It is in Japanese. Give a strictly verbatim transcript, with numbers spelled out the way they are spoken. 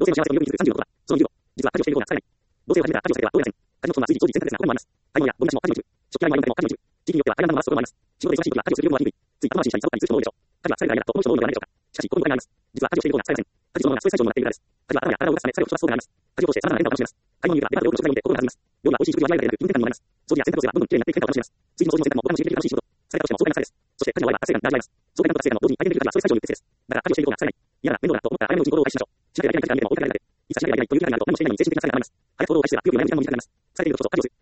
性の幸せの魅力に気づくさんじゅうのことは、その理由を、実は家事をしているような疲れない。同性を始めたら家事をされてはどうやらせん。家事のことは随時常時選択肢が他にもあります。買い物やゴミ出しも家事の一部。食器洗い物でも家事の一部。地域によってはアイランドの回すこともあります。仕事で忙しい時は家事をする量は低い。つい後回しにしたりサボったりする人も多いでしょう。家事は疲れがありだとこの人の多いのではないでしょうか。しかし、ここに答えがあります。実は家事をしているような疲れません。家事そのものがストレス解消にもなっているからです。家事は頭や体を動かすため疲れを吹き飛ばすそうであります。家事を通して様々な変化を楽しめます。買い物にはデパートで多くの食材を見て心が弾みます。料理は美味しい食事を味わえるだけでなく気分転換にもなります。掃除や洗濯をすればどんどん綺麗になって変化を楽しめます。次の掃除の洗濯も他の刺激的楽しい仕事。疲れたとしても爽快な疲れです。そして家事の終わりは達成感が味わえます。爽快感と達成感の同時に体験できる家事はストレス解消によってです。だから家事をしていることが疲れない。嫌だ、面倒だと思ったら早めのうちに行動を開始しましょう。しなければいけない家事が見えても追いかけられない。いつしなければいけないという時間があると何もしていないのに精神的な疲れがあります。早く行動を開始すれば不要になる時間も短くなります。疲れていることと家事をする。